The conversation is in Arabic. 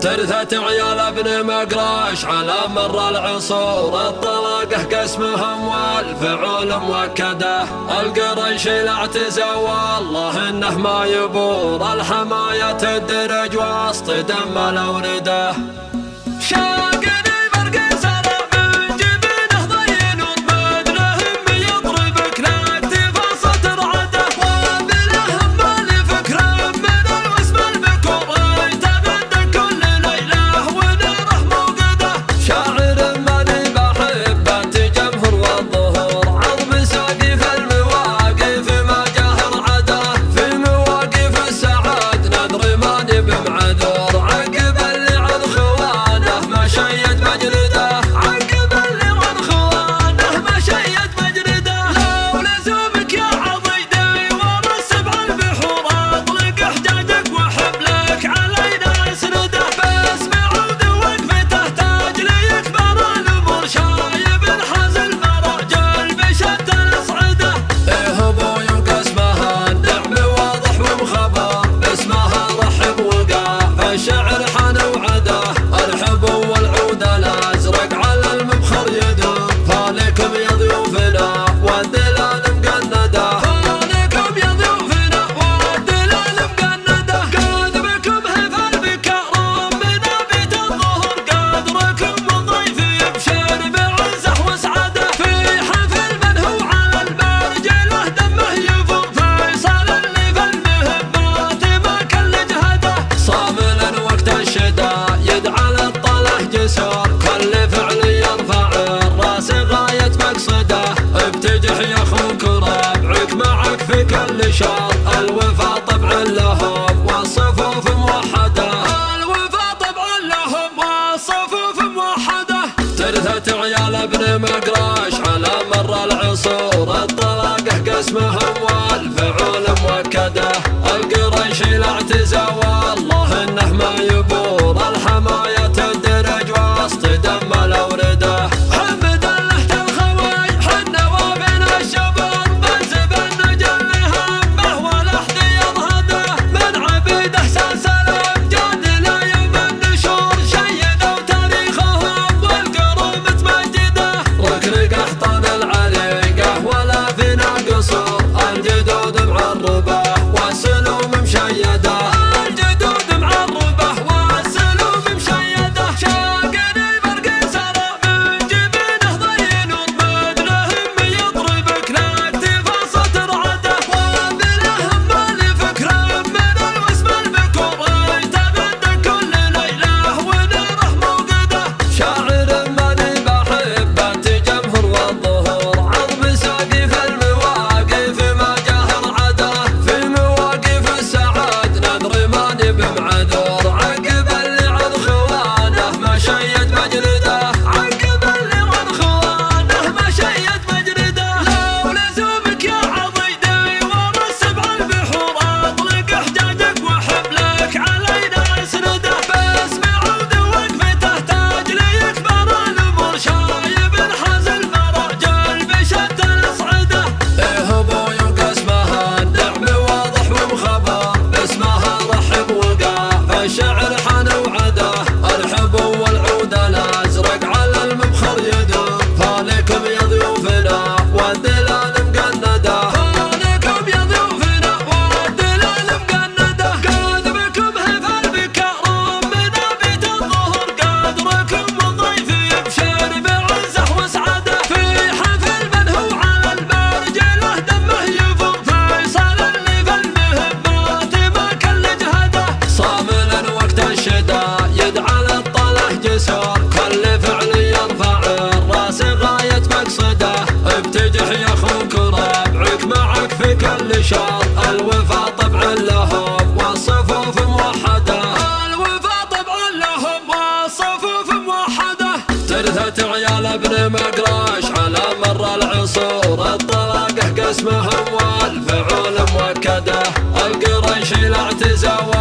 ترثة عيال ابن مقراش على مر العصور، الطلاقة قسمهم والفعول مؤكده، القريش الاعتزى والله انه ما يبور، الحماية تدرج وسط دم الاورده. الوفا طبعا لهم والصفوف موحدة، الوفا طبعا لهم والصفوف موحدة. ترثة عيال ابن مقراش على مر العصور، الطلاقة قسمهم والفعول مؤكده، القريش الاعتزى والله انه ما يبور، الحماية تدرج وسط دم الاورده. الوفا طبعا لهم والصفوف موحدة، الوفا طبعا لهم والصفوف موحدة. ترثة عيال ابن مقراش على مر العصور، الطلاقة قسمهم والفعول مؤكده، القريش الاعتزى